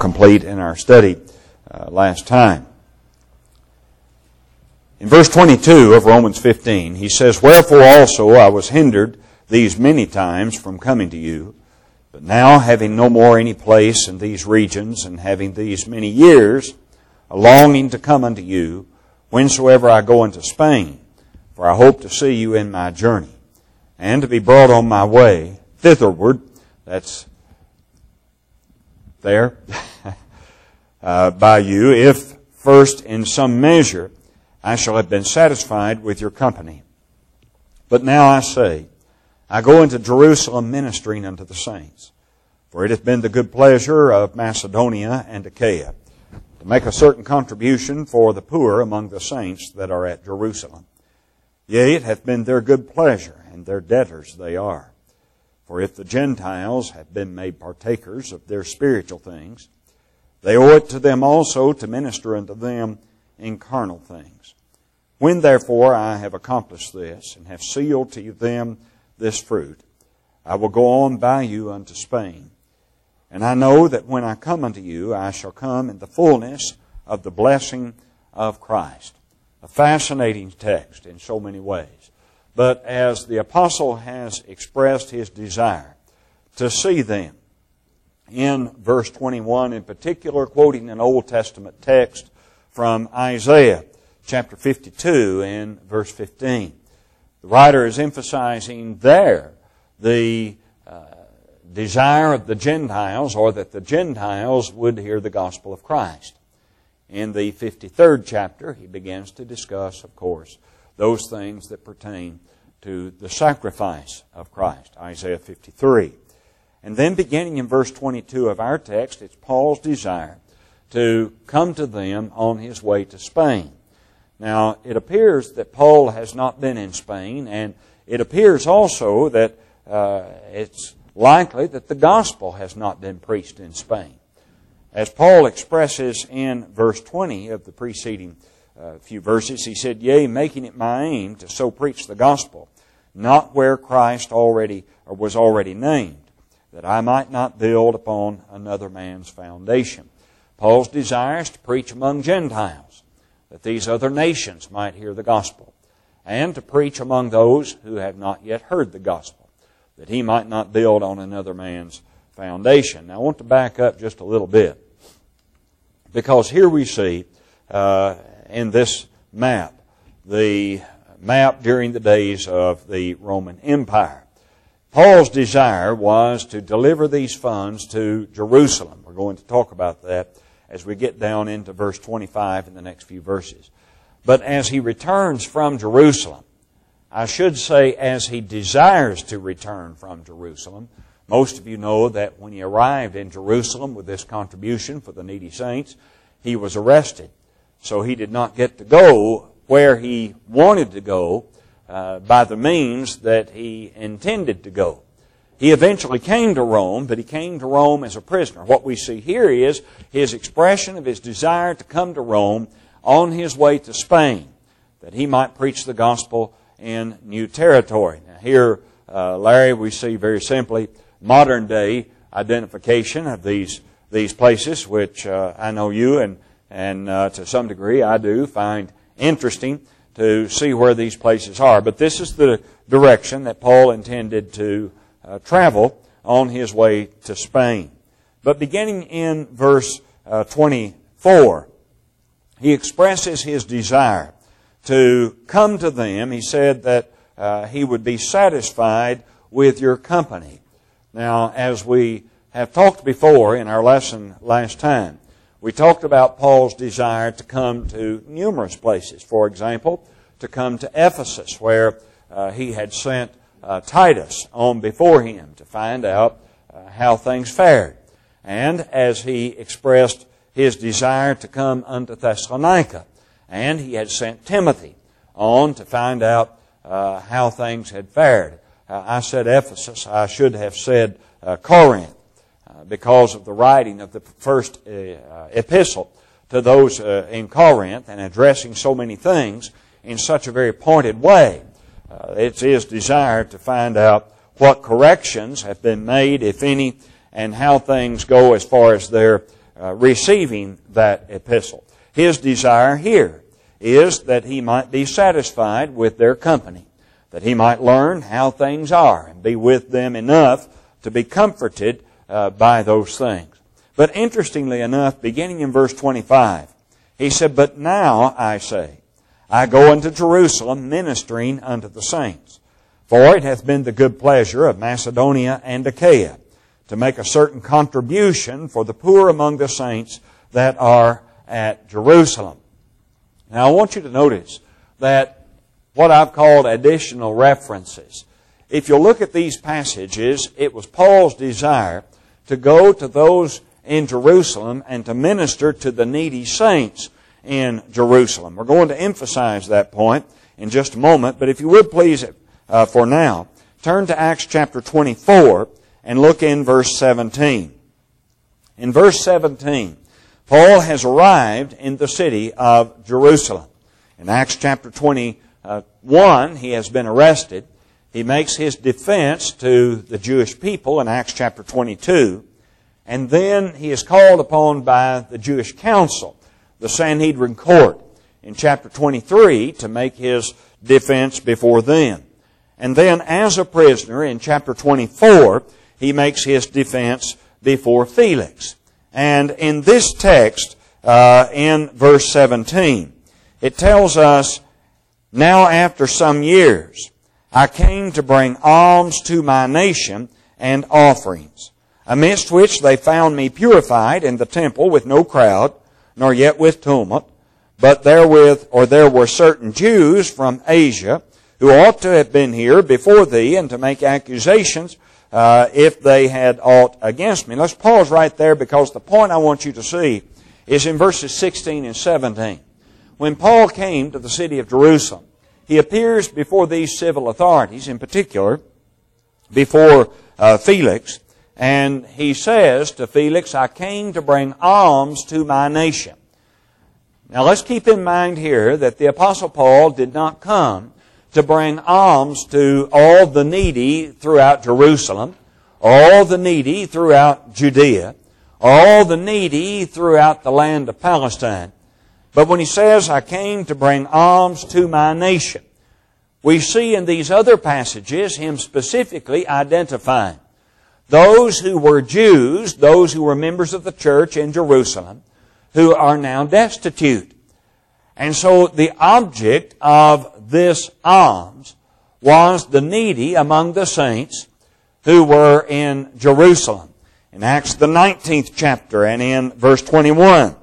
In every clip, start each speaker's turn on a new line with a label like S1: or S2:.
S1: complete in our study last time. In verse 22 of Romans 15, he says, "Wherefore also I was hindered these many times from coming to you, but now having no more any place in these regions, and having these many years, a longing to come unto you, whensoever I go into Spain, for I hope to see you in my journey, and to be brought on my way thitherward," that's there, "by you, if first in some measure I shall have been satisfied with your company. But now I say, I go into Jerusalem ministering unto the saints. For it hath been the good pleasure of Macedonia and Achaia to make a certain contribution for the poor among the saints that are at Jerusalem. Yea, it hath been their good pleasure, and their debtors they are. For if the Gentiles have been made partakers of their spiritual things, they owe it to them also to minister unto them in carnal things. When therefore I have accomplished this, and have sealed to them this fruit, I will go on by you unto Spain. And I know that when I come unto you, I shall come in the fullness of the blessing of Christ." A fascinating text in so many ways. But as the apostle has expressed his desire to see them, in verse 21 in particular, quoting an Old Testament text from Isaiah chapter 52 and verse 15. The writer is emphasizing there the desire of the Gentiles, or that the Gentiles would hear the gospel of Christ. In the 53rd chapter, he begins to discuss, of course, those things that pertain to the sacrifice of Christ, Isaiah 53. And then beginning in verse 22 of our text, it's Paul's desire to come to them on his way to Spain. Now, it appears that Paul has not been in Spain, and it appears also that it's likely that the gospel has not been preached in Spain. As Paul expresses in verse 20 of the preceding few verses, he said, "Yea, making it my aim to so preach the gospel, not where Christ was already named, that I might not build upon another man's foundation." Paul's desire is to preach among Gentiles, that these other nations might hear the gospel, and to preach among those who have not yet heard the gospel, that he might not build on another man's foundation. Now, I want to back up just a little bit, because here we see in this map, the map during the days of the Roman Empire. Paul's desire was to deliver these funds to Jerusalem. We're going to talk about that as we get down into verse 25 in the next few verses. But as he returns from Jerusalem, I should say as he desires to return from Jerusalem, most of you know that when he arrived in Jerusalem with this contribution for the needy saints, he was arrested. So he did not get to go where he wanted to go by the means that he intended to go. He eventually came to Rome, but he came to Rome as a prisoner. What we see here is his expression of his desire to come to Rome on his way to Spain, that he might preach the gospel in new territory. Now here, Larry, we see very simply modern day identification of these places, which I know you and to some degree I do find interesting to see where these places are. But this is the direction that Paul intended to travel on his way to Spain. But beginning in verse 24, he expresses his desire to come to them. He said that he would be satisfied with your company. Now, as we have talked before in our lesson last time, we talked about Paul's desire to come to numerous places. For example, to come to Ephesus, where he had sent Titus on before him to find out how things fared. And as he expressed his desire to come unto Thessalonica, and he had sent Timothy on to find out how things had fared. I said Ephesus. I should have said Corinth, because of the writing of the first epistle to those in Corinth, and addressing so many things in such a very pointed way. It's his desire to find out what corrections have been made, if any, and how things go as far as their receiving that epistle. His desire here is that he might be satisfied with their company, that he might learn how things are and be with them enough to be comforted by those things. But interestingly enough, beginning in verse 25, he said, "But now, I say, I go unto Jerusalem, ministering unto the saints. For it hath been the good pleasure of Macedonia and Achaia to make a certain contribution for the poor among the saints that are at Jerusalem." Now I want you to notice that what I've called additional references. If you look at these passages, it was Paul's desire to go to those in Jerusalem and to minister to the needy saints in Jerusalem. We're going to emphasize that point in just a moment, but if you would please, for now, turn to Acts chapter 24 and look in verse 17. In verse 17, Paul has arrived in the city of Jerusalem. In Acts chapter 21, he has been arrested. He makes his defense to the Jewish people in Acts chapter 22. And then he is called upon by the Jewish council, the Sanhedrin court, in chapter 23 to make his defense before them. And then as a prisoner in chapter 24, he makes his defense before Felix. And in this text, in verse 17, it tells us, "Now after some years, I came to bring alms to my nation and offerings, amidst which they found me purified in the temple with no crowd, nor yet with tumult. But there were certain Jews from Asia, who ought to have been here before thee, and to make accusations, if they had aught against me." Let's pause right there, because the point I want you to see is in verses 16 and 17. When Paul came to the city of Jerusalem, he appears before these civil authorities, in particular before Felix, and he says to Felix, "I came to bring alms to my nation." Now let's keep in mind here that the Apostle Paul did not come to bring alms to all the needy throughout Jerusalem, all the needy throughout Judea, all the needy throughout the land of Palestine. But when he says, "I came to bring alms to my nation," we see in these other passages him specifically identifying those who were Jews, those who were members of the church in Jerusalem, who are now destitute. And so the object of this alms was the needy among the saints who were in Jerusalem. In Acts the 19th chapter and in verse 21,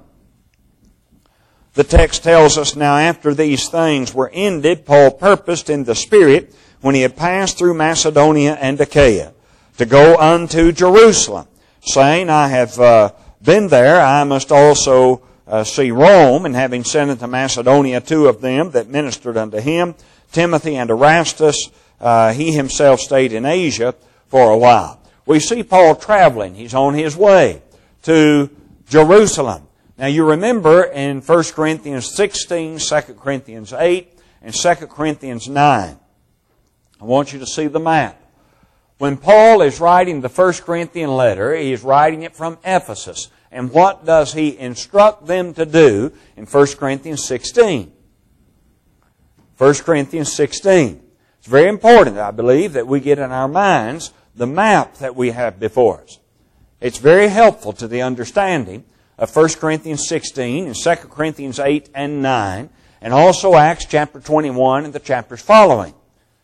S1: the text tells us, "Now after these things were ended, Paul purposed in the Spirit, when he had passed through Macedonia and Achaia, to go unto Jerusalem, saying, I have been there, I must also see Rome. And having sent into Macedonia 2 of them that ministered unto him, Timothy and Erastus, he himself stayed in Asia for a while." We see Paul traveling. He's on his way to Jerusalem. Now you remember in 1 Corinthians 16, 2 Corinthians 8, and 2 Corinthians 9. I want you to see the map. When Paul is writing the 1 Corinthian letter, he is writing it from Ephesus. And what does he instruct them to do in 1 Corinthians 16? 1 Corinthians 16. It's very important, I believe, that we get in our minds the map that we have before us. It's very helpful to the understanding of 1 Corinthians 16 and 2 Corinthians 8 and 9, and also Acts chapter 21 and the chapters following.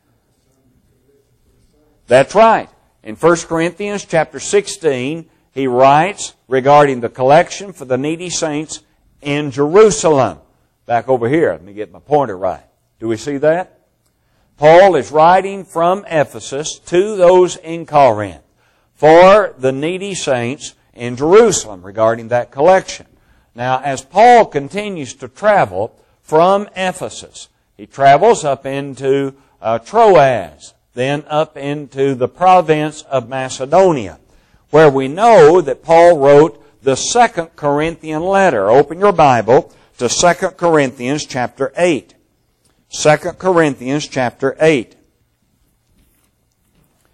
S1: That's right. In 1 Corinthians chapter 16, he writes regarding the collection for the needy saints in Jerusalem. Back over here. Let me get my pointer right. Do we see that? Paul is writing from Ephesus to those in Corinth for the needy saints in Jerusalem regarding that collection. Now, as Paul continues to travel from Ephesus, he travels up into Troas, then up into the province of Macedonia, where we know that Paul wrote the 2 Corinthian letter. Open your Bible to 2 Corinthians chapter 8. 2 Corinthians chapter 8.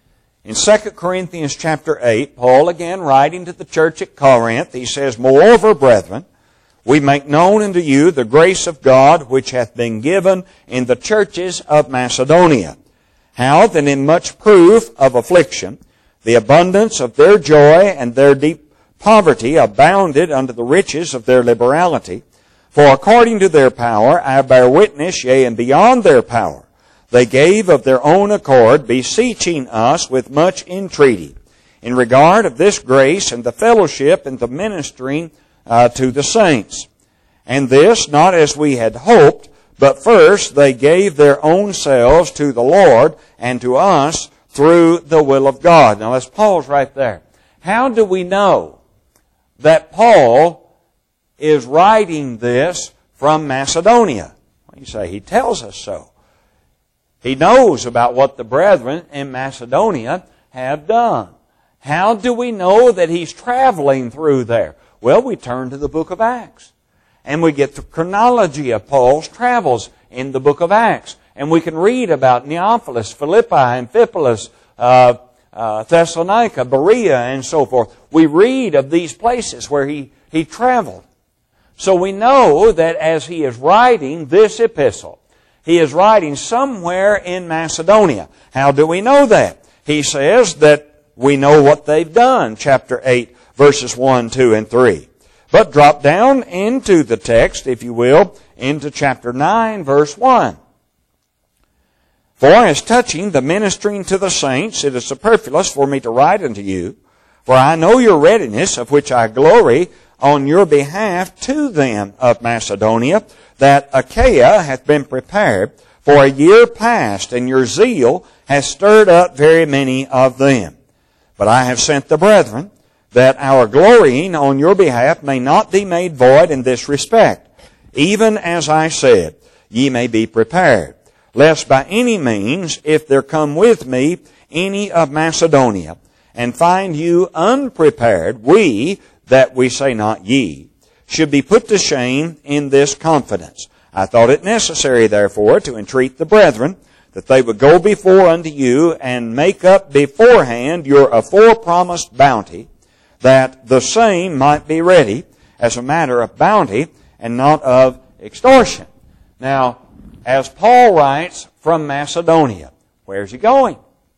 S1: In 2 Corinthians chapter 8, Paul again writing to the church at Corinth, he says, Moreover, brethren, we make known unto you the grace of God which hath been given in the churches of Macedonia, how that in much proof of affliction, the abundance of their joy and their deep poverty abounded unto the riches of their liberality. For according to their power I bear witness, yea, and beyond their power, they gave of their own accord, beseeching us with much entreaty, in regard of this grace and the fellowship and the ministering to the saints. And this not as we had hoped, but first they gave their own selves to the Lord and to us through the will of God. Now let's pause right there. How do we know that Paul is writing this from Macedonia? Well, you say, he tells us so. He knows about what the brethren in Macedonia have done. How do we know that he's traveling through there? Well, we turn to the book of Acts. And we get the chronology of Paul's travels in the book of Acts. And we can read about Neapolis, Philippi, Amphipolis, Thessalonica, Berea, and so forth. We read of these places where he traveled. So we know that as he is writing this epistle, he is writing somewhere in Macedonia. How do we know that? He says that we know what they've done, chapter 8, verses 1, 2, and 3. But drop down into the text, if you will, into chapter 9, verse 1. For as touching the ministering to the saints, it is superfluous for me to write unto you, for I know your readiness, of which I glory on your behalf to them of Macedonia, that Achaia hath been prepared for a year past, and your zeal has stirred up very many of them. But I have sent the brethren, that our glorying on your behalf may not be made void in this respect, even as I said, ye may be prepared, lest by any means, if there come with me any of Macedonia, and find you unprepared, we, that we say not ye, should be put to shame in this confidence. I thought it necessary, therefore, to entreat the brethren, that they would go before unto you, and make up beforehand your afore-promised bounty, that the same might be ready as a matter of bounty and not of extortion. Now, as Paul writes from Macedonia, where's he going?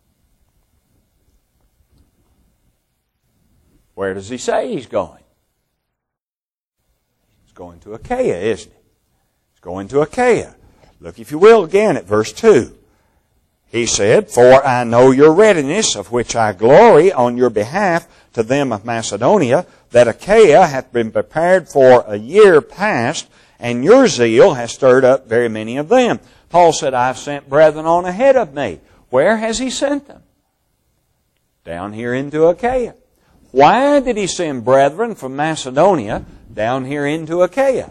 S1: Where does he say he's going? He's going to Achaia, isn't he? He's going to Achaia. Look, if you will, again at verse 2. He said, For I know your readiness, of which I glory on your behalf to them of Macedonia, that Achaia hath been prepared for a year past, and your zeal has stirred up very many of them. Paul said, I've sent brethren on ahead of me. Where has he sent them? Down here into Achaia. Why did he send brethren from Macedonia down here into Achaia?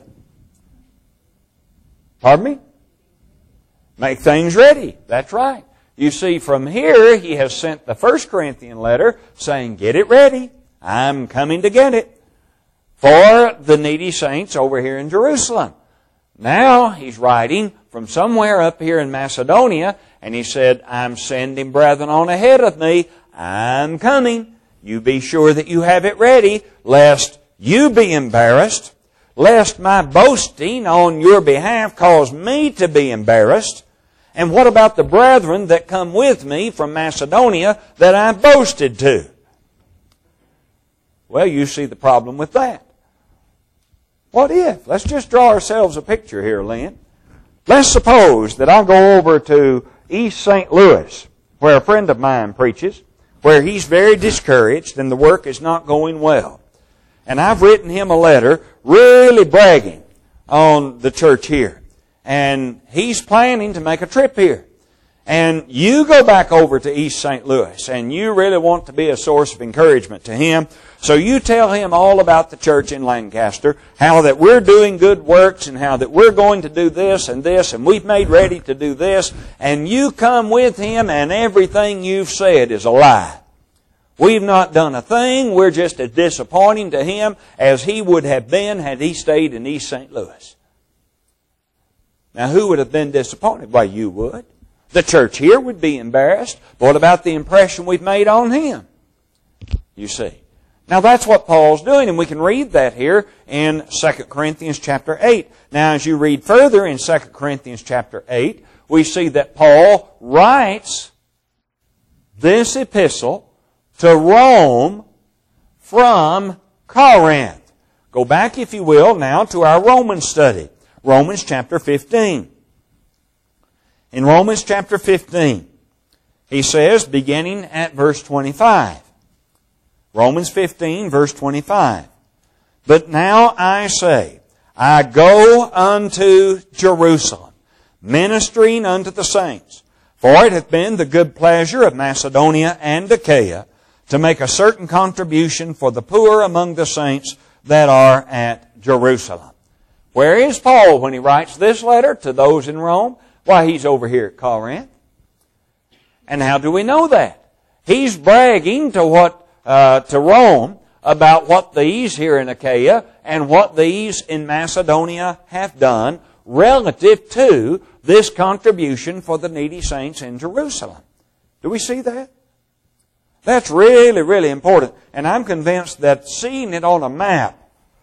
S1: Pardon me? Make things ready. That's right. You see, from here, he has sent the 1 Corinthian letter saying, get it ready. I'm coming to get it for the needy saints over here in Jerusalem. Now, he's writing from somewhere up here in Macedonia, and he said, I'm sending brethren on ahead of me. I'm coming. You be sure that you have it ready, lest you be embarrassed, lest my boasting on your behalf cause me to be embarrassed. And what about the brethren that come with me from Macedonia that I boasted to? Well, you see the problem with that. What if? Let's just draw ourselves a picture here, Lynn. Let's suppose that I go over to East St. Louis, where a friend of mine preaches, where he's very discouraged and the work is not going well. And I've written him a letter really bragging on the church here. And he's planning to make a trip here. And you go back over to East St. Louis, and you really want to be a source of encouragement to him. So you tell him all about the church in Lancaster, how that we're doing good works, and how that we're going to do this, and we've made ready to do this. And you come with him, and everything you've said is a lie. We've not done a thing. We're just as disappointing to him as he would have been had he stayed in East St. Louis. Now, who would have been disappointed? Why, you would. The church here would be embarrassed. But what about the impression we've made on him? You see. Now that's what Paul's doing, and we can read that here in 2 Corinthians chapter 8. Now as you read further in 2 Corinthians chapter 8, we see that Paul writes this epistle to Rome from Corinth. Go back, if you will, now to our Romans study. Romans chapter 15. In Romans chapter 15, he says, beginning at verse 25. Romans 15, verse 25. But now I say, I go unto Jerusalem, ministering unto the saints. For it hath been the good pleasure of Macedonia and Achaia to make a certain contribution for the poor among the saints that are at Jerusalem. Where is Paul when he writes this letter to those in Rome? Why, he's over here at Corinth. And how do we know that? He's bragging to Rome about what these here in Achaia and what these in Macedonia have done relative to this contribution for the needy saints in Jerusalem. Do we see that? That's really, really important. And I'm convinced that seeing it on a map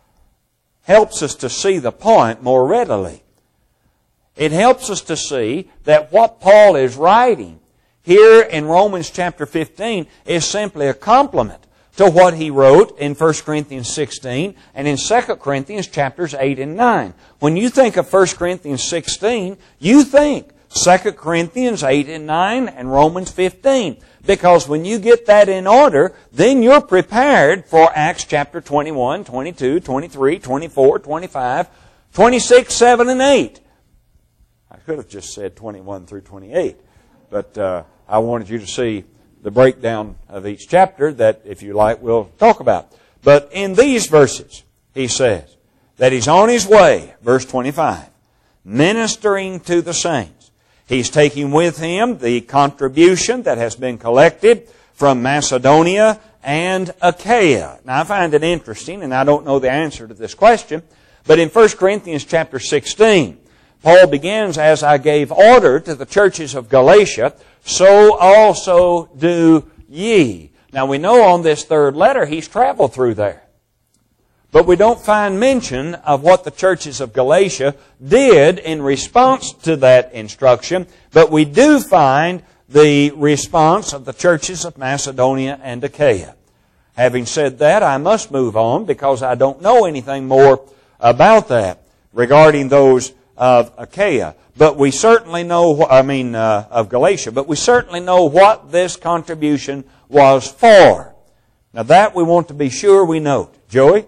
S1: helps us to see the point more readily. It helps us to see that what Paul is writing here in Romans chapter 15 is simply a complement to what he wrote in 1 Corinthians 16 and in 2 Corinthians chapters 8 and 9. When you think of 1 Corinthians 16, you think 2 Corinthians 8 and 9 and Romans 15. Because when you get that in order, then you're prepared for Acts chapter 21, 22, 23, 24, 25, 26, 7, and 8. I could have just said 21 through 28, but I wanted you to see the breakdown of each chapter that, if you like, we'll talk about. But in these verses, he says that he's on his way, verse 25, ministering to the saints. He's taking with him the contribution that has been collected from Macedonia and Achaia. Now, I find it interesting, and I don't know the answer to this question, but in 1 Corinthians chapter 16, Paul begins, as I gave order to the churches of Galatia, so also do ye. Now, we know on this third letter he's traveled through there. But we don't find mention of what the churches of Galatia did in response to that instruction, but we do find the response of the churches of Macedonia and Achaia. Having said that, I must move on because I don't know anything more about that regarding those of Achaia. But we certainly know, of Galatia, but we certainly know what this contribution was for. Now that we want to be sure we note. Joey?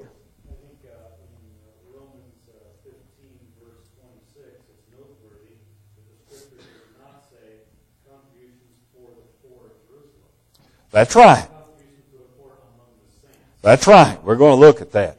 S1: That's right. That's right. We're going to look at that.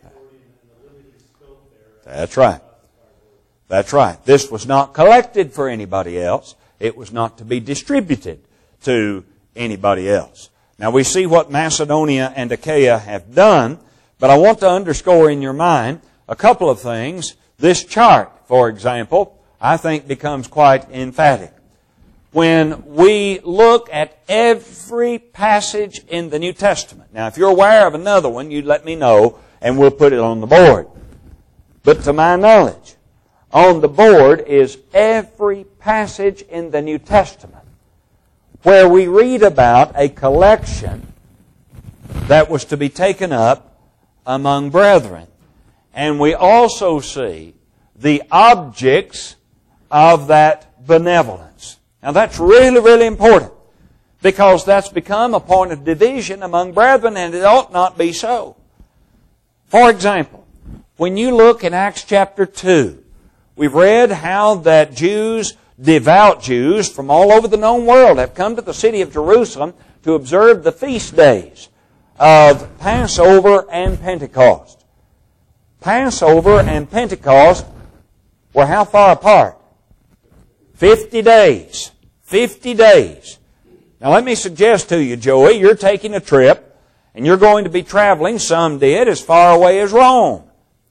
S1: That's right. That's right. This was not collected for anybody else. It was not to be distributed to anybody else. Now we see what Macedonia and Achaia have done, but I want to underscore in your mind a couple of things. This chart, for example, I think becomes quite emphatic. When we look at every passage in the New Testament. Now, if you're aware of another one, you let me know, and we'll put it on the board. But to my knowledge, on the board is every passage in the New Testament where we read about a collection that was to be taken up among brethren. And we also see the objects of that benevolence. Now that's really, really important because that's become a point of division among brethren, and it ought not be so. For example, when you look in Acts chapter 2, we've read how that Jews, devout Jews from all over the known world have come to the city of Jerusalem to observe the feast days of Passover and Pentecost. Passover and Pentecost were how far apart? 50 days. 50 days. Now let me suggest to you, Joey, you're taking a trip and you're going to be traveling, some did, as far away as Rome.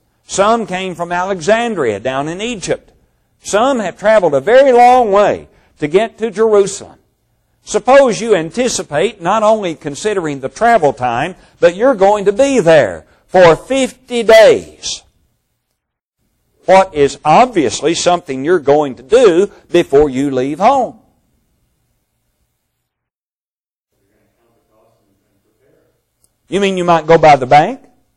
S1: Some came from Alexandria down in Egypt. Some have traveled a very long way to get to Jerusalem. Suppose you anticipate not only considering the travel time, but you're going to be there for 50 days. What is obviously something you're going to do before you leave home? You mean you might go by the bank?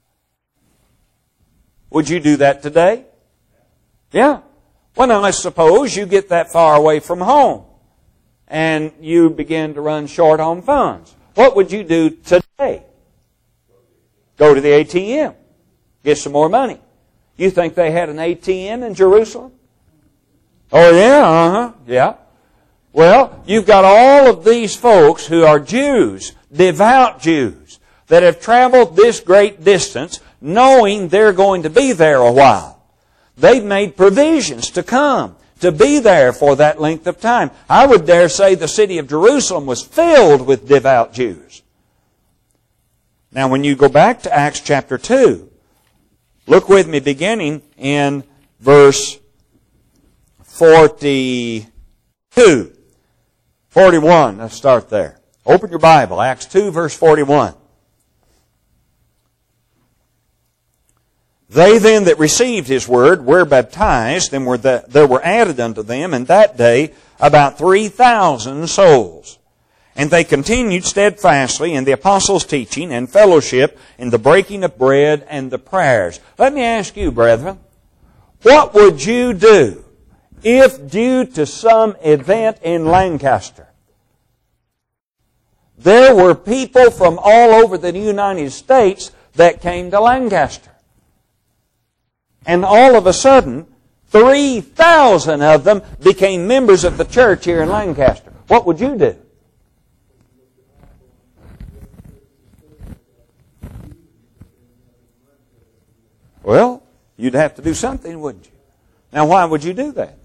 S1: Would you do that today? Yeah. Well, now let's suppose you get that far away from home and you begin to run short on funds. What would you do today? Go to the ATM. Get some more money. You think they had an ATM in Jerusalem? Oh yeah, yeah. Well, you've got all of these folks who are Jews, devout Jews, that have traveled this great distance knowing they're going to be there a while. They've made provisions to come, to be there for that length of time. I would dare say the city of Jerusalem was filled with devout Jews. Now, when you go back to Acts chapter 2, look with me beginning in verse 41. Let's start there. Open your Bible, Acts 2, verse 41. They then that received his word were baptized, and there were added unto them in that day about 3,000 souls. And they continued steadfastly in the apostles' teaching and fellowship, in the breaking of bread and the prayers. Let me ask you, brethren, what would you do if due to some event in Lancaster, there were people from all over the United States that came to Lancaster? And all of a sudden, 3,000 of them became members of the church here in Lancaster. What would you do? Well, you'd have to do something, wouldn't you? Now, why would you do that?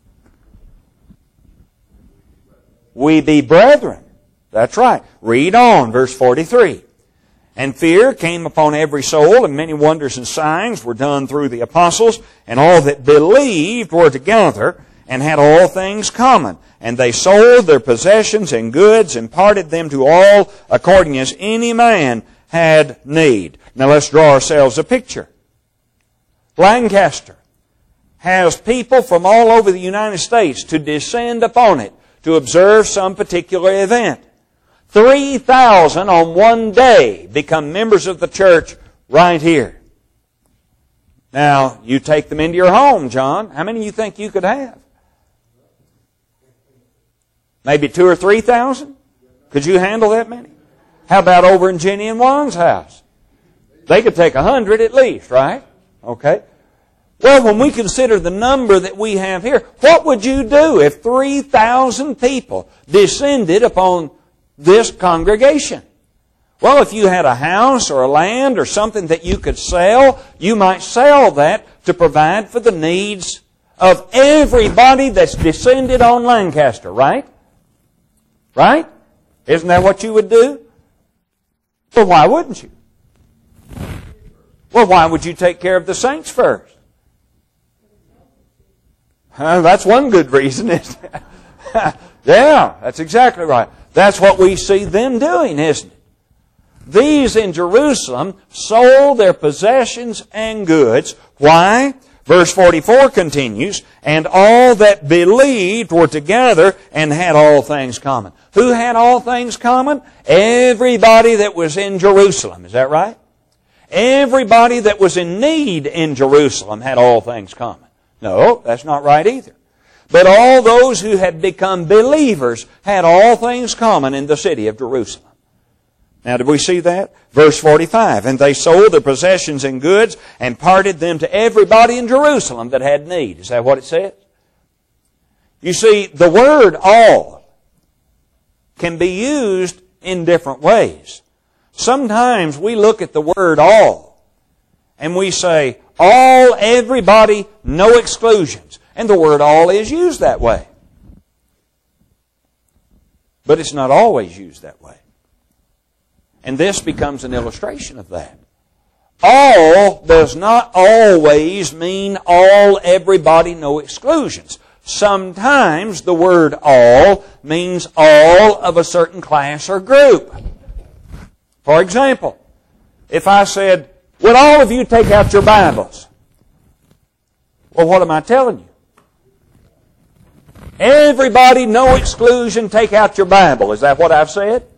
S1: We be brethren. That's right. Read on, verse 43. And fear came upon every soul, and many wonders and signs were done through the apostles, and all that believed were together, and had all things common. And they sold their possessions and goods, and parted them to all, according as any man had need. Now let's draw ourselves a picture. Lancaster has people from all over the United States to descend upon it to observe some particular event. 3,000 on one day become members of the church right here. Now, you take them into your home, John. How many do you think you could have? Maybe 2,000 or 3,000? Could you handle that many? How about over in Jenny and Juan's house? They could take 100 at least, right? Okay. Well, when we consider the number that we have here, what would you do if 3,000 people descended upon this congregation? Well, if you had a house or a land or something that you could sell, you might sell that to provide for the needs of everybody that's descended on Lancaster, right? Right? Isn't that what you would do? Well, why wouldn't you? Well, why would you take care of the saints first? That's one good reason, isn't it? Yeah, that's exactly right. That's what we see them doing, isn't it? These in Jerusalem sold their possessions and goods. Why? Verse 44 continues, and all that believed were together and had all things common. Who had all things common? Everybody that was in Jerusalem. Is that right? Everybody that was in need in Jerusalem had all things common. No, that's not right either. But all those who had become believers had all things common in the city of Jerusalem. Now, did we see that? Verse 45, and they sold their possessions and goods and parted them to everybody in Jerusalem that had need. Is that what it says? You see, the word all can be used in different ways. Sometimes we look at the word all and we say, all, everybody, no exclusions. And the word all is used that way. But it's not always used that way. And this becomes an illustration of that. All does not always mean all, everybody, no exclusions. sometimes the word all means all of a certain class or group. For example, if I said, would all of you take out your Bibles? Well, what am I telling you? Everybody, no exclusion, take out your Bible. Is that what I've said?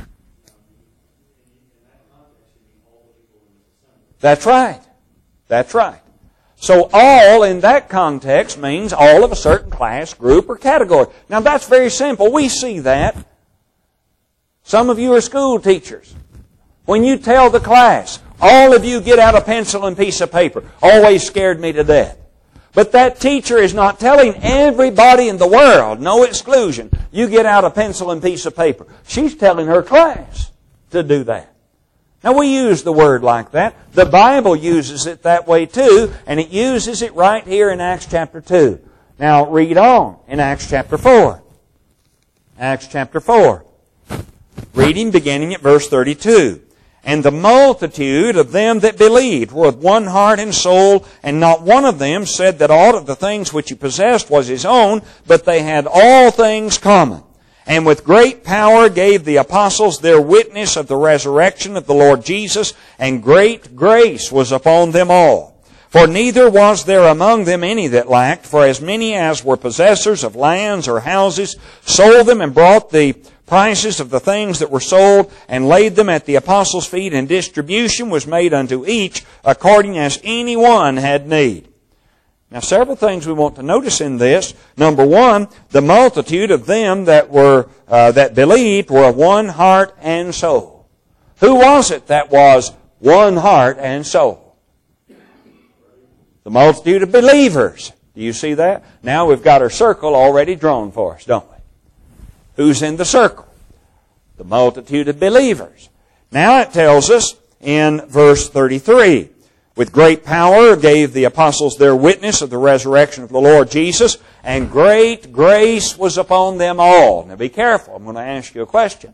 S1: That's right. That's right. So all in that context means all of a certain class, group, or category. Now that's very simple. We see that. Some of you are school teachers. When you tell the class, all of you get out a pencil and piece of paper, always scared me to death. But that teacher is not telling everybody in the world, no exclusion, you get out a pencil and piece of paper. She's telling her class to do that. Now we use the word like that. The Bible uses it that way too, and it uses it right here in Acts chapter 2. Now read on in Acts chapter 4. Acts chapter 4. Reading beginning at verse 32. And the multitude of them that believed were with one heart and soul, and not one of them said that aught of the things which he possessed was his own, but they had all things common. And with great power gave the apostles their witness of the resurrection of the Lord Jesus, and great grace was upon them all. For neither was there among them any that lacked, for as many as were possessors of lands or houses sold them and brought the prices of the things that were sold and laid them at the apostles' feet, and distribution was made unto each according as any one had need. Now, several things we want to notice in this. Number one, the multitude of them that believed were of one heart and soul. Who was it that was one heart and soul? The multitude of believers. Do you see that? Now we've got our circle already drawn for us, don't we? Who's in the circle? The multitude of believers. Now it tells us in verse 33, with great power gave the apostles their witness of the resurrection of the Lord Jesus, and great grace was upon them all. Now be careful, I'm going to ask you a question.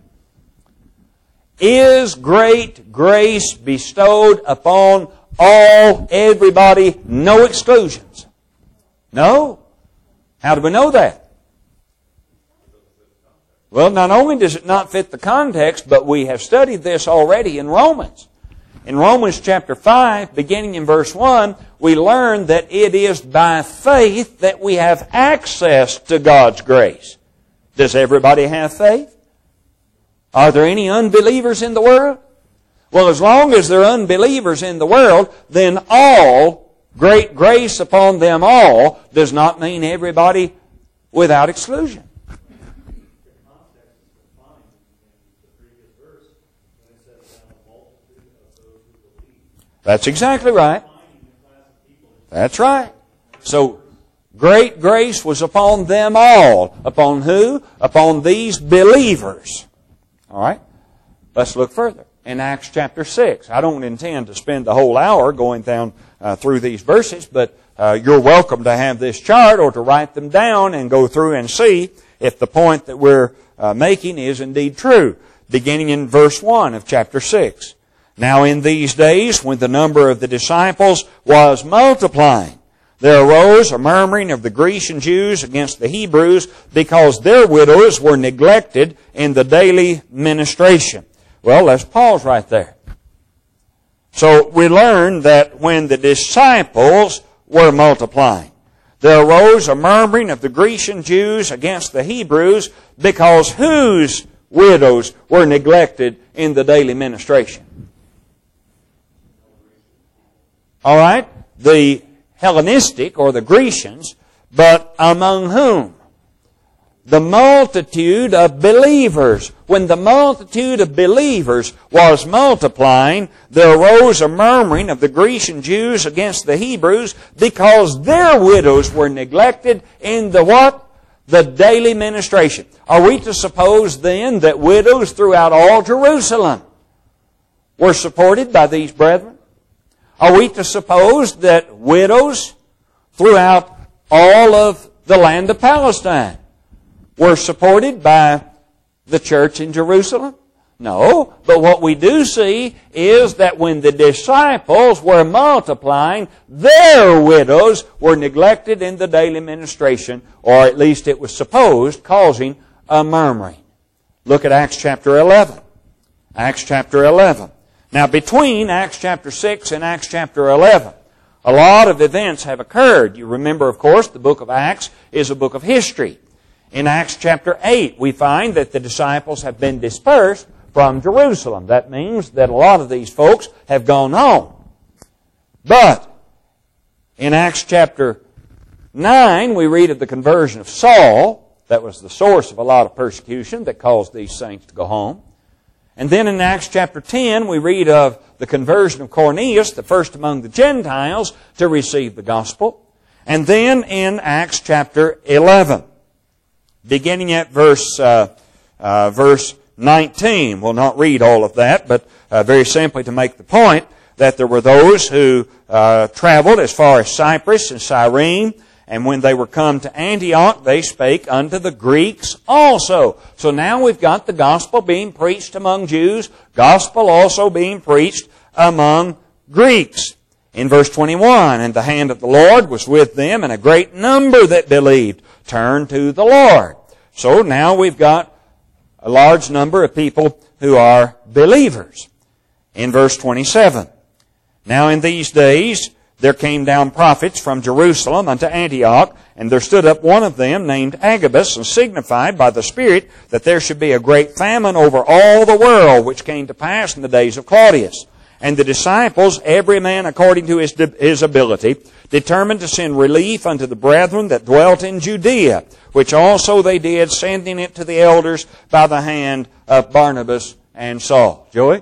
S1: Is great grace bestowed upon all, everybody, no exclusions? No. How do we know that? Well, not only does it not fit the context, but we have studied this already in Romans. In Romans chapter 5, beginning in verse 1, we learn that it is by faith that we have access to God's grace. Does everybody have faith? Are there any unbelievers in the world? Well, as long as there are unbelievers in the world, then all, great grace upon them all, does not mean everybody without exclusion. That's exactly right. That's right. So, great grace was upon them all. Upon who? Upon these believers. All right? Let's look further. In Acts chapter 6. I don't intend to spend the whole hour going down through these verses, but you're welcome to have this chart or to write them down and go through and see if the point that we're making is indeed true. Beginning in verse 1 of chapter 6. Now in these days, when the number of the disciples was multiplying, there arose a murmuring of the Grecian Jews against the Hebrews, because their widows were neglected in the daily ministration. Well, let's pause right there. So we learn that when the disciples were multiplying, there arose a murmuring of the Grecian Jews against the Hebrews, because whose widows were neglected in the daily ministration? All right, the Hellenistic or the Grecians, but among whom? The multitude of believers. When the multitude of believers was multiplying, there arose a murmuring of the Grecian Jews against the Hebrews, because their widows were neglected in the what? The daily ministration. Are we to suppose then that widows throughout all Jerusalem were supported by these brethren? Are we to suppose that widows throughout all of the land of Palestine were supported by the church in Jerusalem? No, but what we do see is that when the disciples were multiplying, their widows were neglected in the daily ministration, or at least it was supposed, causing a murmuring. Look at Acts chapter 11. Acts chapter 11. Now, between Acts chapter 6 and Acts chapter 11, a lot of events have occurred. You remember, of course, the book of Acts is a book of history. In Acts chapter 8, we find that the disciples have been dispersed from Jerusalem. That means that a lot of these folks have gone home. But in Acts chapter 9, we read of the conversion of Saul. That was the source of a lot of persecution that caused these saints to go home. And then in Acts chapter 10, we read of the conversion of Cornelius, the first among the Gentiles, to receive the gospel. And then in Acts chapter 11, beginning at verse 19. We'll not read all of that, but very simply to make the point that there were those who traveled as far as Cyprus and Cyrene, and when they were come to Antioch, they spake unto the Greeks also. So now we've got the gospel being preached among Jews, gospel also being preached among Greeks. In verse 21, and the hand of the Lord was with them, and a great number that believed turned to the Lord. So now we've got a large number of people who are believers. In verse 27, now in these days there came down prophets from Jerusalem unto Antioch, and there stood up one of them named Agabus, and signified by the Spirit that there should be a great famine over all the world, which came to pass in the days of Claudius. And the disciples, every man according to his ability, determined to send relief unto the brethren that dwelt in Judea, which also they did, sending it to the elders by the hand of Barnabas and Saul. Joey?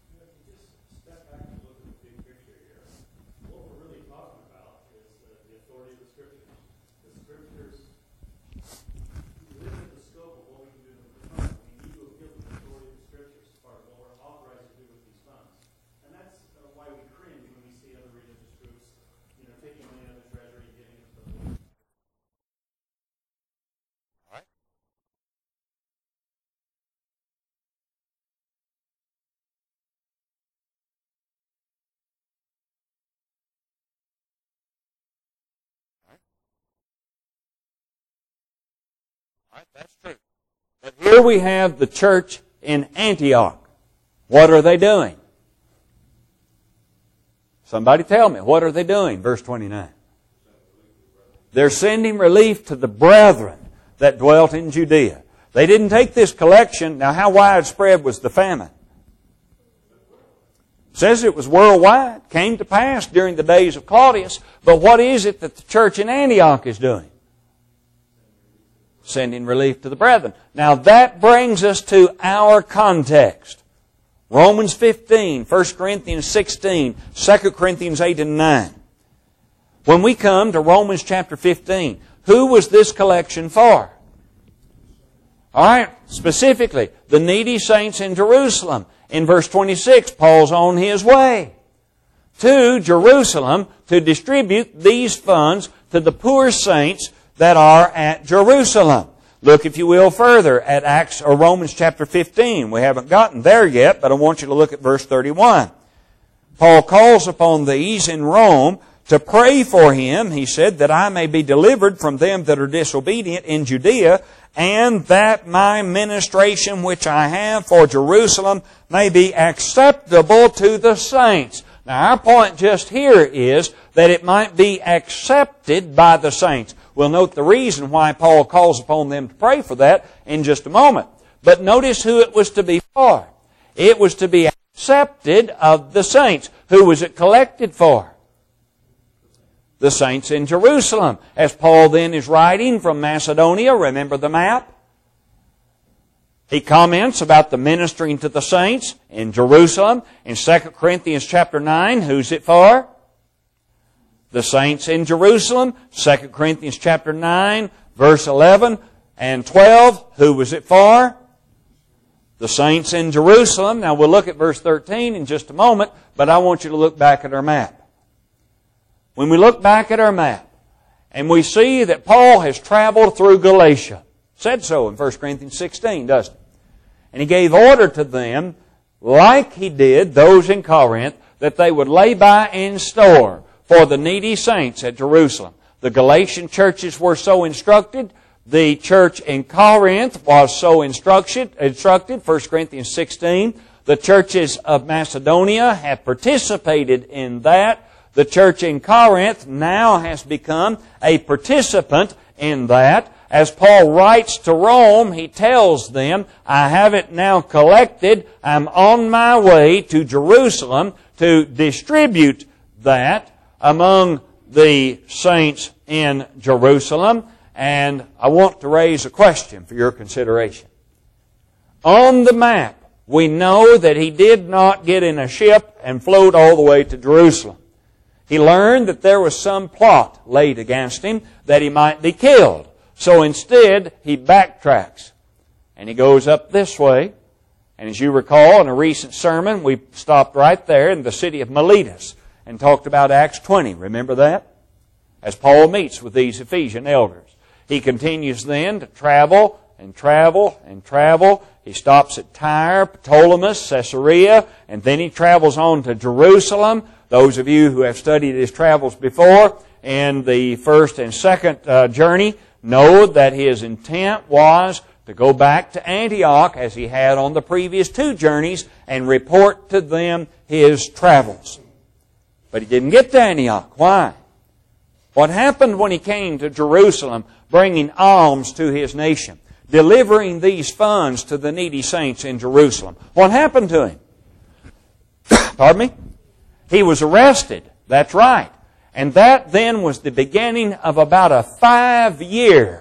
S1: That's true. But here we have the church in Antioch. What are they doing? Somebody tell me, what are they doing? Verse 29. They're sending relief to the brethren that dwelt in Judea. They didn't take this collection. Now, how widespread was the famine? It says it was worldwide. Came to pass during the days of Claudius. But what is it that the church in Antioch is doing? Sending relief to the brethren. Now that brings us to our context. Romans 15, 1 Corinthians 16, 2 Corinthians 8 and 9. When we come to Romans chapter 15, who was this collection for? Alright, specifically, the needy saints in Jerusalem. In verse 26, Paul's on his way to Jerusalem to distribute these funds to the poor saints that are at Jerusalem. Look, if you will, further at Acts or Romans chapter 15. We haven't gotten there yet, but I want you to look at verse 31. Paul calls upon these in Rome to pray for him, he said, that I may be delivered from them that are disobedient in Judea, and that my ministration which I have for Jerusalem may be acceptable to the saints. Now, our point just here is that it might be accepted by the saints. We'll note the reason why Paul calls upon them to pray for that in just a moment. But notice who it was to be for. It was to be accepted of the saints. Who was it collected for? The saints in Jerusalem. As Paul then is writing from Macedonia, remember the map? He comments about the ministering to the saints in Jerusalem. In 2 Corinthians chapter 9, who's it for? The saints in Jerusalem. 2 Corinthians chapter 9, verse 11 and 12. Who was it for? The saints in Jerusalem. Now we'll look at verse 13 in just a moment, but I want you to look back at our map. When we look back at our map, and we see that Paul has traveled through Galatia. Said so in 1 Corinthians 16, doesn't it? And he gave order to them, like he did those in Corinth, that they would lay by in store for the needy saints at Jerusalem. The Galatian churches were so instructed. The church in Corinth was so instructed, 1 Corinthians 16. The churches of Macedonia have participated in that. The church in Corinth now has become a participant in that. As Paul writes to Rome, he tells them, I have it now collected. I'm on my way to Jerusalem to distribute that among the saints in Jerusalem. And I want to raise a question for your consideration. On the map, we know that he did not get in a ship and float all the way to Jerusalem. He learned that there was some plot laid against him that he might be killed. So instead, he backtracks. And he goes up this way. And as you recall, in a recent sermon, we stopped right there in the city of Miletus and talked about Acts 20. Remember that? As Paul meets with these Ephesian elders. He continues then to travel and travel and travel. He stops at Tyre, Ptolemais, Caesarea, and then he travels on to Jerusalem. Those of you who have studied his travels before in the first and second journey know that his intent was to go back to Antioch as he had on the previous two journeys and report to them his travels. But he didn't get to Antioch. Why? What happened when he came to Jerusalem bringing alms to his nation, delivering these funds to the needy saints in Jerusalem? What happened to him? Pardon me? He was arrested. That's right. And that then was the beginning of about a 5-year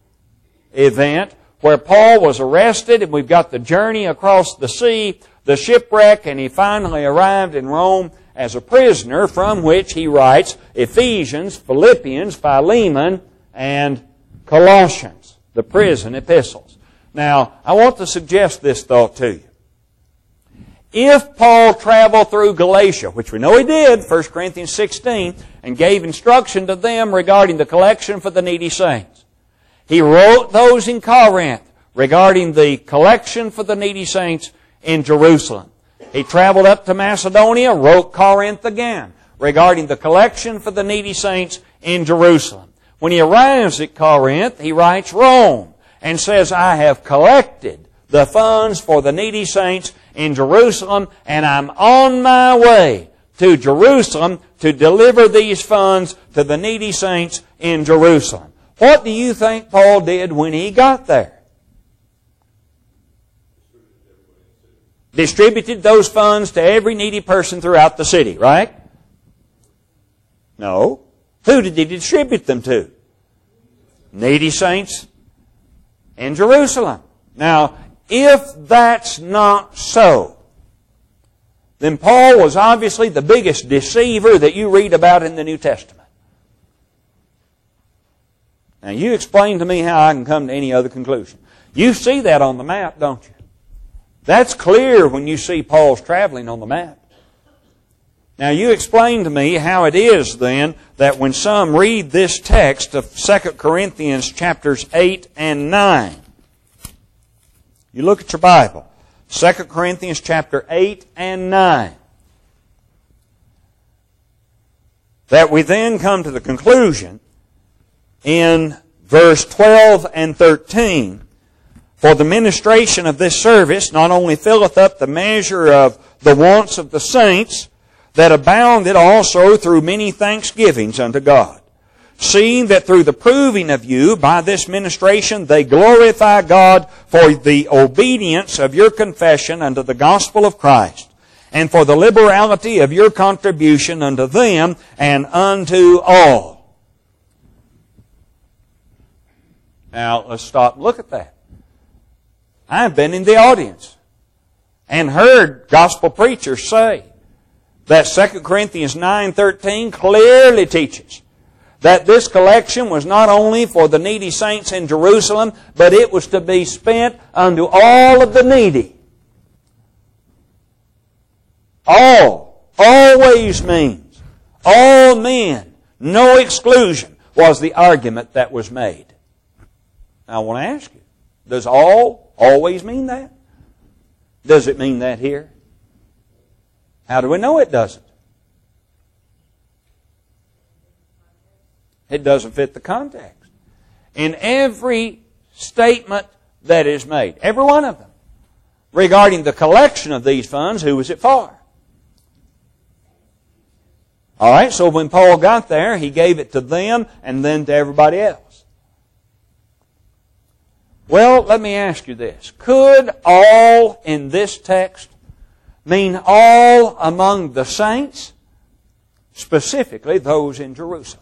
S1: event where Paul was arrested, and we've got the journey across the sea, the shipwreck, and he finally arrived in Rome as a prisoner, from which he writes Ephesians, Philippians, Philemon, and Colossians, the prison epistles. Now, I want to suggest this thought to you. If Paul traveled through Galatia, which we know he did, 1 Corinthians 16, and gave instruction to them regarding the collection for the needy saints, he wrote those in Corinth regarding the collection for the needy saints in Jerusalem. He traveled up to Macedonia, wrote Corinth again regarding the collection for the needy saints in Jerusalem. When he arrives at Corinth, he writes Rome and says, I have collected the funds for the needy saints in Jerusalem, and I'm on my way to Jerusalem to deliver these funds to the needy saints in Jerusalem. What do you think Paul did when he got there? Distributed those funds to every needy person throughout the city, right? No. Who did he distribute them to? Needy saints in Jerusalem. Now, if that's not so, then Paul was obviously the biggest deceiver that you read about in the New Testament. Now, you explain to me how I can come to any other conclusion. You see that on the map, don't you? That's clear when you see Paul's traveling on the map. Now, you explain to me how it is then that when some read this text of 2 Corinthians chapters 8 and 9, you look at your Bible, 2 Corinthians chapter 8 and 9, that we then come to the conclusion in verse 12 and 13, for the ministration of this service not only filleth up the measure of the wants of the saints, that abounded also through many thanksgivings unto God, seeing that through the proving of you by this ministration they glorify God for the obedience of your confession unto the gospel of Christ, and for the liberality of your contribution unto them and unto all. Now, let's stop and look at that. I've been in the audience and heard gospel preachers say that 2 Corinthians 9:13 clearly teaches that this collection was not only for the needy saints in Jerusalem, but it was to be spent unto all of the needy. All. Always means all men. No exclusion was the argument that was made. Now I want to ask you, does all always mean that? Does it mean that here? How do we know it doesn't? It doesn't fit the context. In every statement that is made, every one of them, regarding the collection of these funds, who was it for? All right, so when Paul got there, he gave it to them and then to everybody else. Well, let me ask you this. Could all in this text mean all among the saints? Specifically, those in Jerusalem.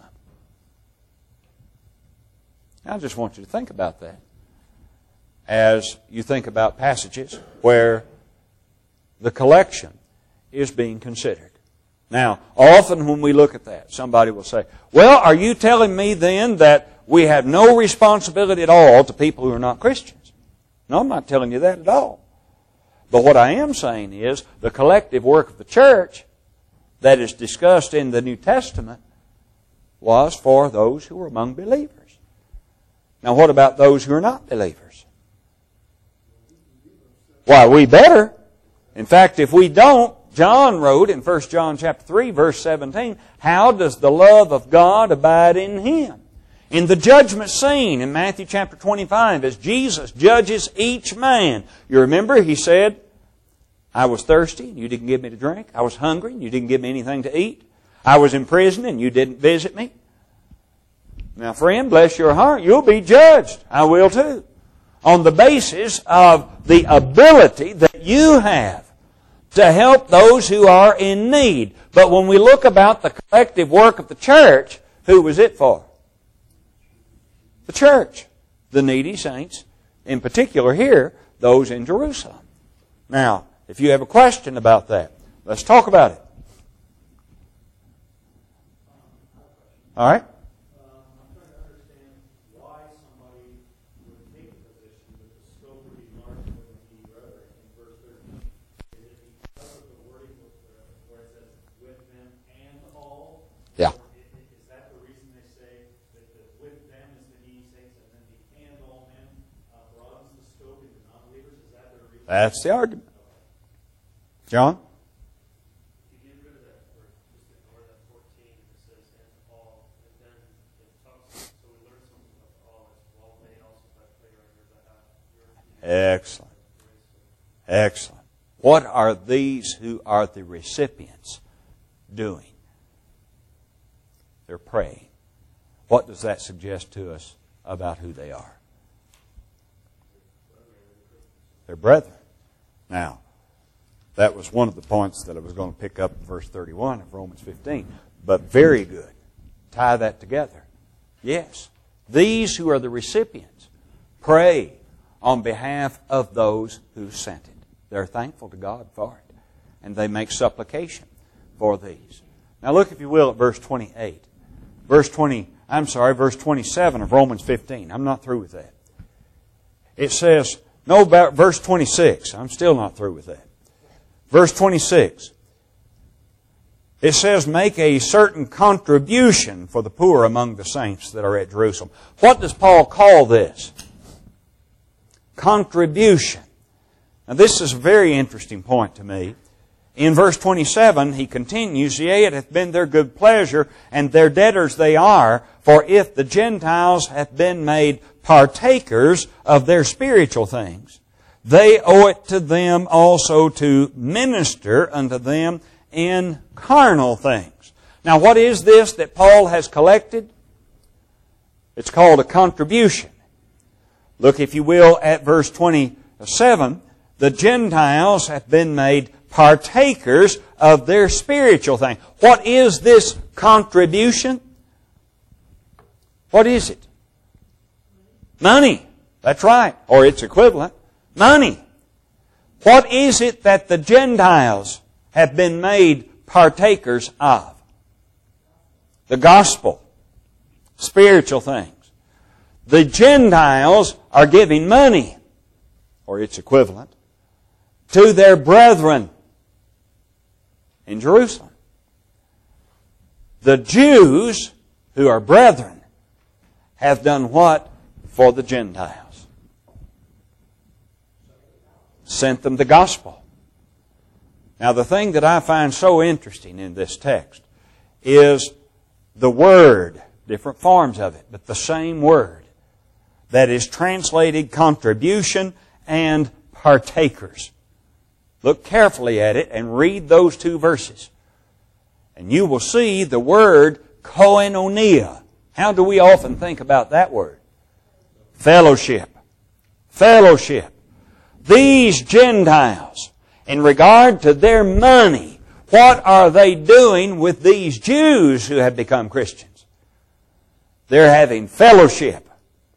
S1: I just want you to think about that as you think about passages where the collection is being considered. Now, often when we look at that, somebody will say, well, are you telling me then that we have no responsibility at all to people who are not Christians? No, I'm not telling you that at all. But what I am saying is the collective work of the church that is discussed in the New Testament was for those who were among believers. Now, what about those who are not believers? Why, we better. In fact, if we don't, John wrote in 1 John chapter 3, verse 17, how does the love of God abide in him? In the judgment scene in Matthew chapter 25, as Jesus judges each man, you remember he said, I was thirsty and you didn't give me to drink. I was hungry and you didn't give me anything to eat. I was in prison and you didn't visit me. Now, friend, bless your heart, you'll be judged. I will too. On the basis of the ability that you have to help those who are in need. But when we look about the collective work of the church, who was it for? The church. The needy saints. In particular here, those in Jerusalem. Now, if you have a question about that, let's talk about it. All right?
S2: I'm trying to understand why somebody would take a position that the scope would be larger than the rhetoric in verse 13. Is it because of the wording where it says with them and all?
S1: Yeah.
S2: Is that the reason they say that the with them is the needy saints and then the and all men broadens the scope into non-believers? Is that the reason?
S1: That's the argument. John?
S2: If you get rid of that word, just ignore that 14, it says and all, and then it talks, so we learn something about all as well made also by playwright or
S1: Excellent. Excellent. What are these who are the recipients doing? They're praying. What does that suggest to us about who they are? They're brethren. Now, that was one of the points that I was going to pick up in verse 31 of Romans 15. But very good. Tie that together. Yes. These who are the recipients pray on behalf of those who sent it. They're thankful to God for it. And they make supplication for these. Now look, if you will, at verse 28. Verse 27 of Romans 15. I'm not through with that. It says, verse 26. I'm still not through with that. Verse 26. It says, make a certain contribution for the poor among the saints that are at Jerusalem. What does Paul call this? Contribution. Now this is a very interesting point to me. In verse 27, he continues, yea, it hath been their good pleasure, and their debtors they are, for if the Gentiles hath been made partakers of their spiritual things, they owe it to them also to minister unto them in carnal things. Now, what is this that Paul has collected? It's called a contribution. Look, if you will, at verse 27. The Gentiles have been made partakers of their spiritual thing. What is this contribution? What is it? Money. That's right. Or its equivalent. Money. What is it that the Gentiles have been made partakers of? The gospel. Spiritual things. The Gentiles are giving money, or its equivalent, to their brethren in Jerusalem. The Jews, who are brethren, have done what for the Gentiles? sent them the gospel. Now, the thing that I find so interesting in this text is the word, different forms of it, but the same word that is translated contribution and partakers. Look carefully at it and read those two verses. And you will see the word koinonia. How do we often think about that word? Fellowship. Fellowship. These Gentiles, in regard to their money, what are they doing with these Jews who have become Christians? They're having fellowship.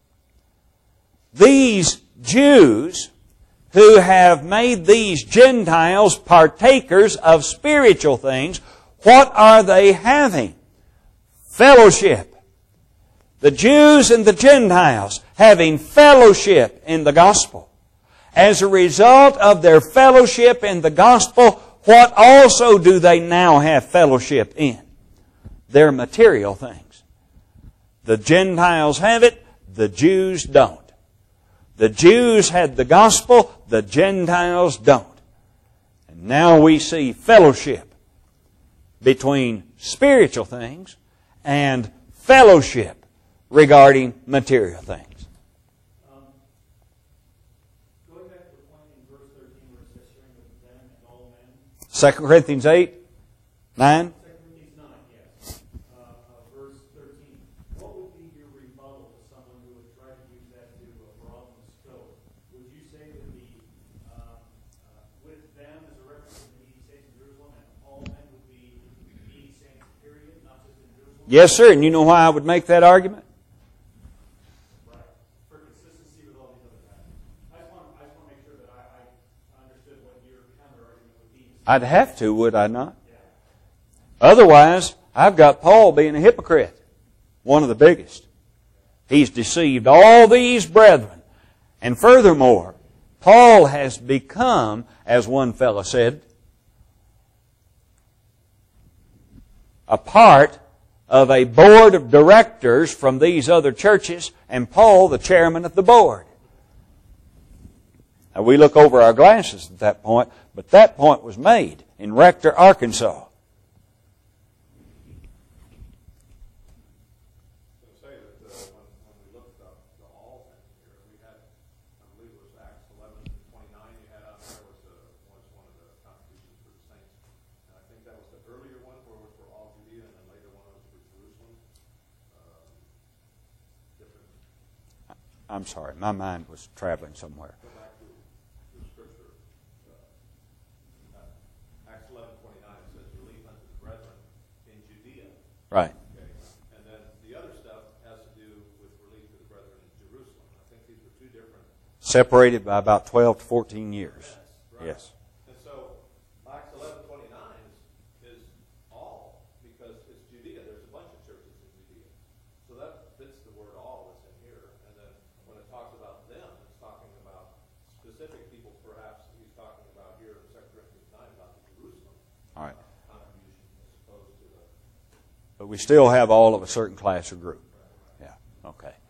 S1: These Jews who have made these Gentiles partakers of spiritual things, what are they having? Fellowship. The Jews and the Gentiles having fellowship in the gospel. As a result of their fellowship in the gospel, what also do they now have fellowship in? Their material things. The Gentiles have it, the Jews don't. The Jews had the gospel, the Gentiles don't. And now we see fellowship between spiritual things and fellowship regarding material things.
S2: Going back to the point in verse 13 where it says sharing with them and all men.
S1: 2 Corinthians 8, 9.
S2: 2 Corinthians 9, yes. Verse 13. What would be your rebuttal to someone who would try to use that to broaden the scope? Would you say that the with them as a reference to the 80 saints in Jerusalem and all men would be 80 saints period, not just in Jerusalem?
S1: Yes, sir. And you know why I would make that argument?
S2: Right. For consistency with all these other passages. I just want to make sure that I understood what your counter-argument would be.
S1: I'd have to, would I not? Otherwise, I've got Paul being a hypocrite. One of the biggest. He's deceived all these brethren. And furthermore, Paul has become, as one fellow said, a part of a board of directors from these other churches, and Paul the chairman of the board. Now we look over our glasses at that point, but that point was made in Rector, Arkansas. I'm sorry, my mind was traveling somewhere.
S3: Go back to the scripture. Acts 11:29 says, "Relief unto the brethren in Judea."
S1: Right.
S3: Okay. And then the other stuff has to do with relief to the brethren in Jerusalem. I think these are two different.
S1: Separated by about 12 to 14 years.
S3: Yes. Right.
S1: Yes.
S3: And so Acts 11:29 is all because it's Judea. There's a bunch of churches in Judea. So that fits the word all that's in here. And then when it talks about them, it's talking about specific people, perhaps he's talking about here in 2 Corinthians 9 about the Jerusalem
S1: All right.
S3: contribution as opposed to the...
S1: But we still have all of a certain class or group. Yeah. Okay.